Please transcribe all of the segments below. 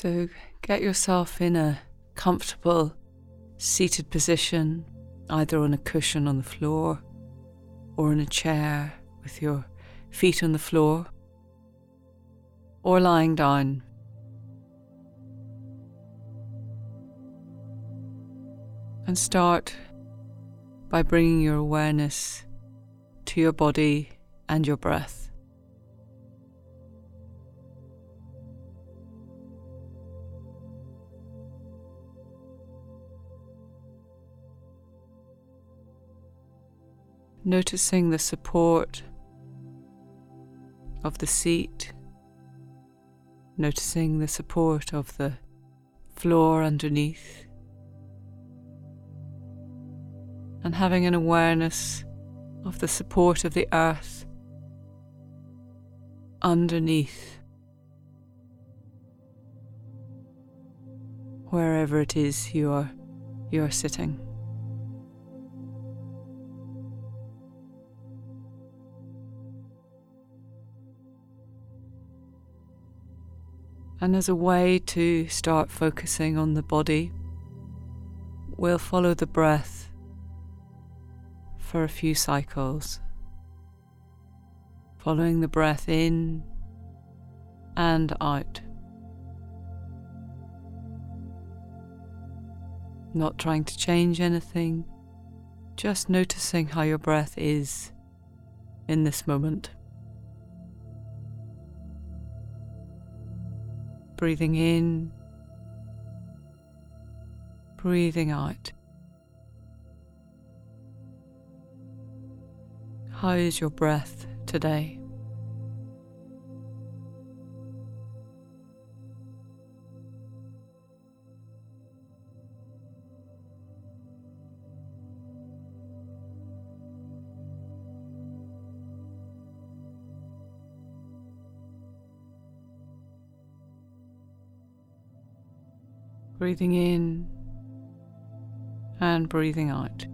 So get yourself in a comfortable seated position, either on a cushion on the floor or in a chair with your feet on the floor, or lying down. And start by bringing your awareness to your body and your breath. Noticing the support of the seat, noticing the support of the floor underneath, and having an awareness of the support of the earth underneath, wherever it is you are sitting. And as a way to start focusing on the body, we'll follow the breath for a few cycles, following the breath in and out, not trying to change anything, just noticing how your breath is in this moment. Breathing in, breathing out. How is your breath today? Breathing in and breathing out.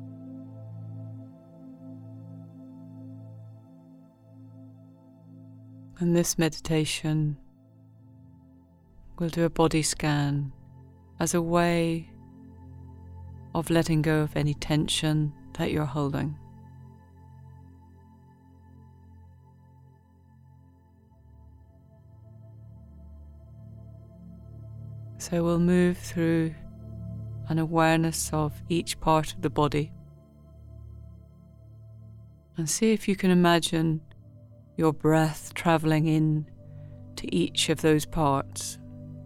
In this meditation, we'll do a body scan as a way of letting go of any tension that you're holding. So we'll move through an awareness of each part of the body and see if you can imagine your breath travelling in to each of those parts.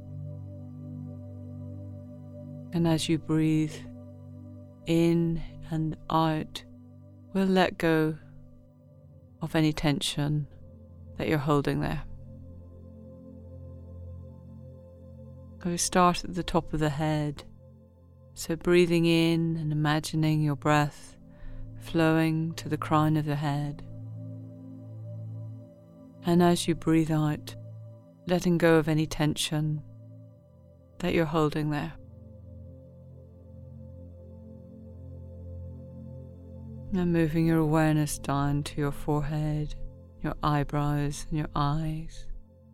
And as you breathe in and out, we'll let go of any tension that you're holding there. We start at the top of the head, so breathing in and imagining your breath flowing to the crown of the head. And as you breathe out, letting go of any tension that you're holding there. And moving your awareness down to your forehead, your eyebrows and your eyes.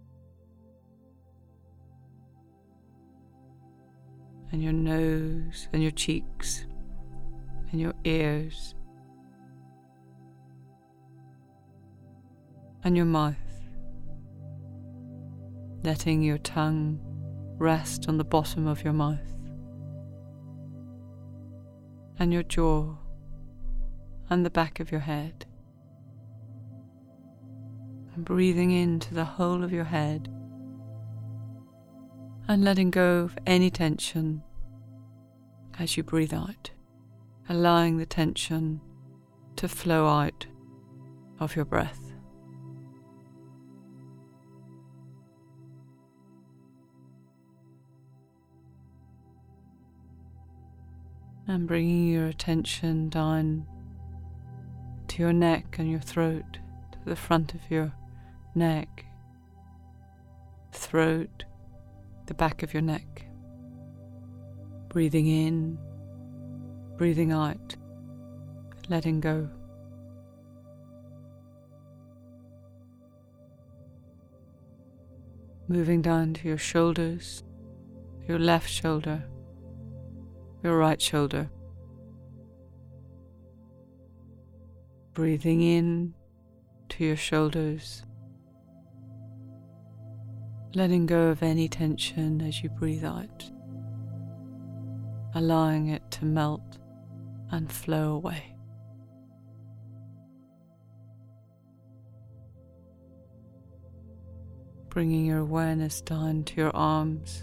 And your nose and your cheeks and your ears and your mouth, letting your tongue rest on the bottom of your mouth and your jaw and the back of your head, and breathing into the whole of your head and letting go of any tension as you breathe out, allowing the tension to flow out of your breath. And bringing your attention down to your neck and your throat, to the front of your neck, throat, the back of your neck. Breathing in, breathing out, letting go. Moving down to your shoulders, your left shoulder, your right shoulder. Breathing in to your shoulders, letting go of any tension as you breathe out, allowing it to melt and flow away. Bringing your awareness down to your arms,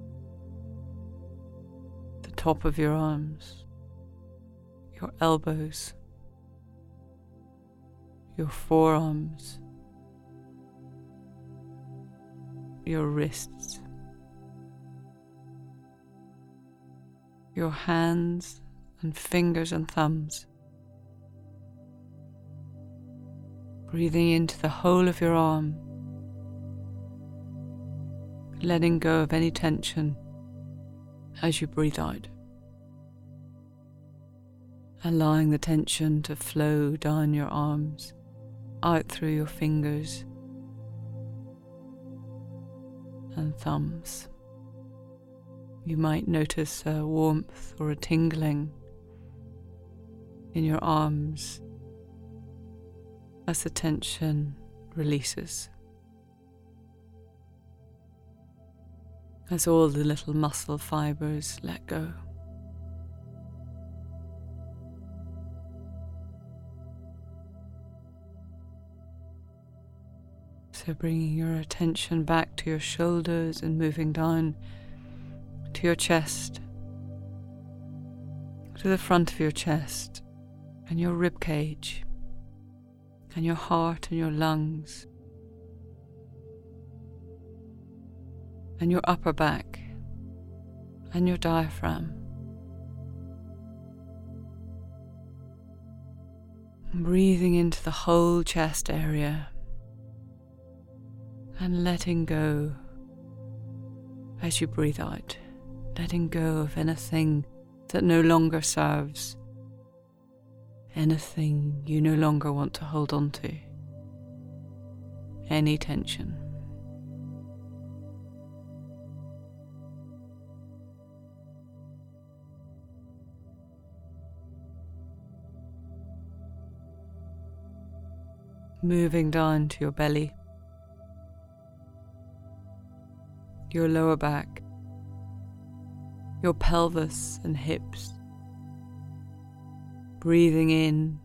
the top of your arms, your elbows, your forearms, your wrists, your hands and fingers and thumbs. Breathing into the whole of your arm, letting go of any tension as you breathe out. Allowing the tension to flow down your arms, out through your fingers and thumbs. You might notice a warmth or a tingling in your arms as the tension releases. As all the little muscle fibers let go. So bringing your attention back to your shoulders and moving down to your chest, to the front of your chest and your rib cage and your heart and your lungs and your upper back and your diaphragm. Breathing into the whole chest area and letting go as you breathe out, letting go of anything that no longer serves, anything you no longer want to hold on to, any tension. Moving down to your belly, your lower back, your pelvis and hips. Breathing in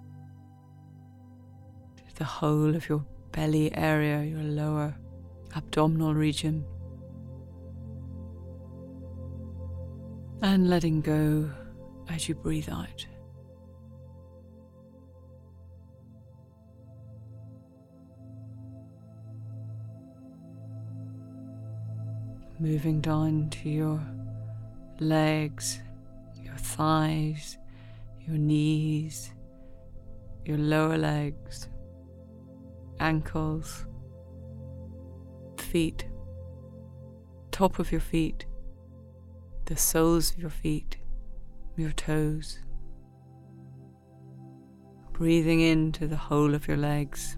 to the whole of your belly area, your lower abdominal region. And letting go as you breathe out. Moving down to your legs, your thighs, your knees, your lower legs, ankles, feet, top of your feet, the soles of your feet, your toes. Breathing into the whole of your legs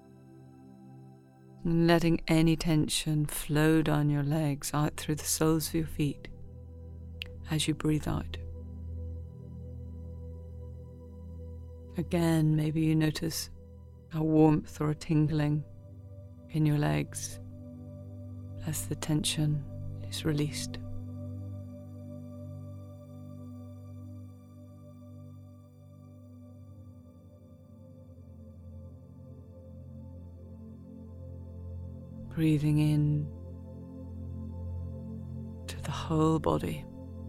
and letting any tension flow down your legs out through the soles of your feet as you breathe out. Again, maybe you notice a warmth or a tingling in your legs as the tension is released. Breathing in to the whole body.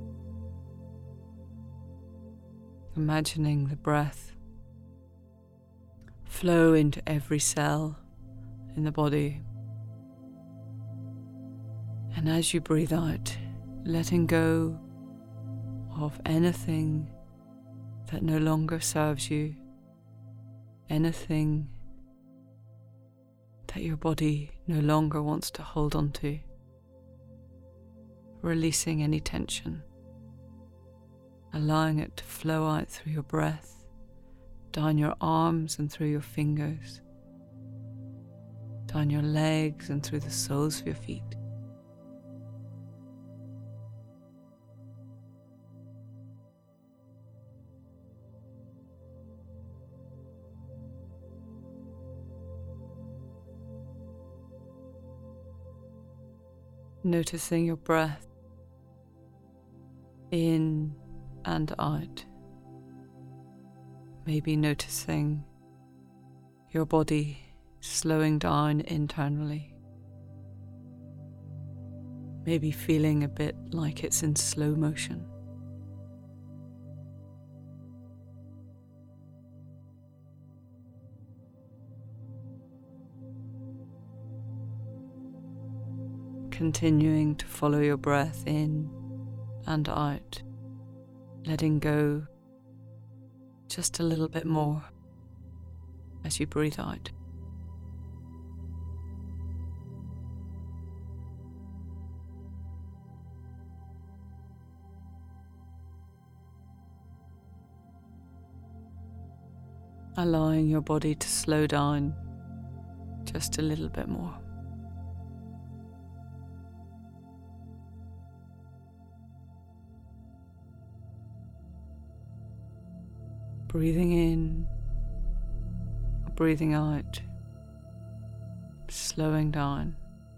Imagining the breath flow into every cell in the body. And as you breathe out, letting go of anything that no longer serves you, anything that your body no longer wants to hold on to, releasing any tension, allowing it to flow out through your breath, down your arms and through your fingers, down your legs and through the soles of your feet. noticing your breath in and out. Maybe noticing your body slowing down internally. Maybe feeling a bit like it's in slow motion. Continuing to follow your breath in and out, letting go just a little bit more as you breathe out. Allowing your body to slow down just a little bit more. Breathing in, breathing out, slowing down,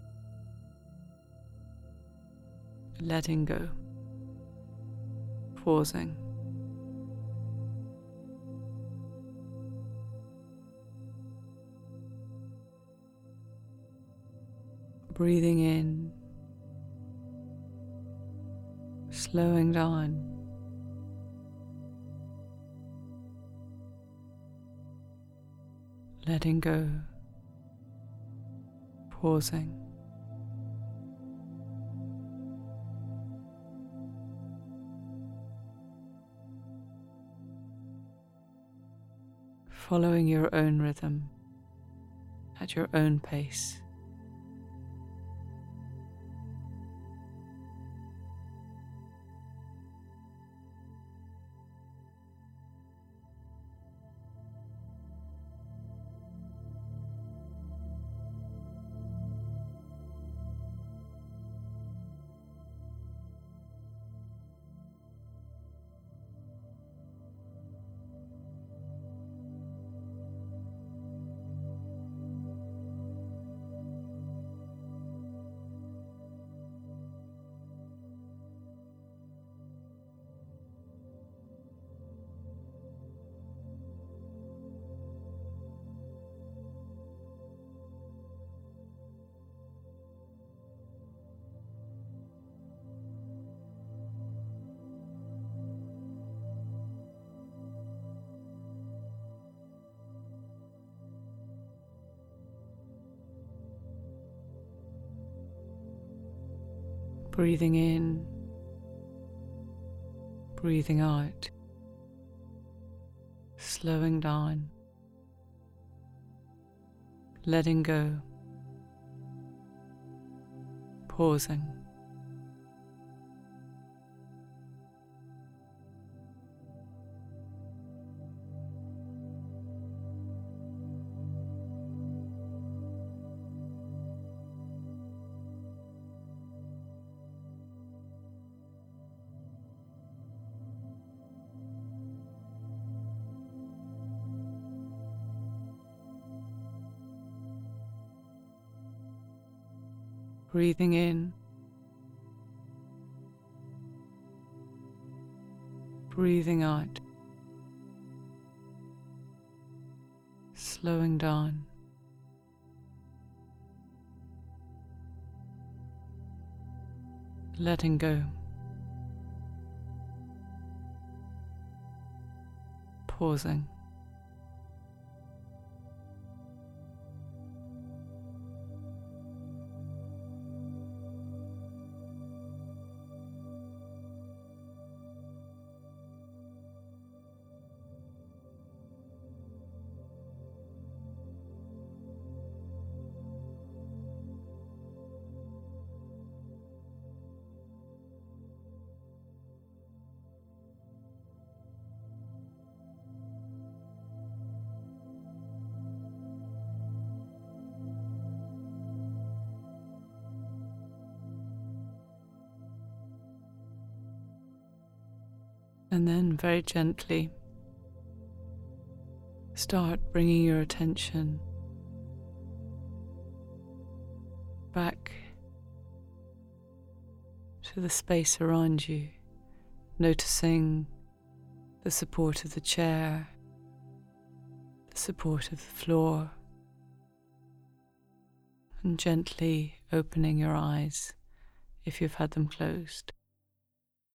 letting go, pausing. Breathing in, slowing down, letting go, pausing. Following your own rhythm at your own pace. Breathing in, breathing out, slowing down, letting go, pausing. Breathing in, breathing out, slowing down, letting go, pausing. And then very gently start bringing your attention back to the space around you, noticing the support of the chair, the support of the floor, and gently opening your eyes if you've had them closed.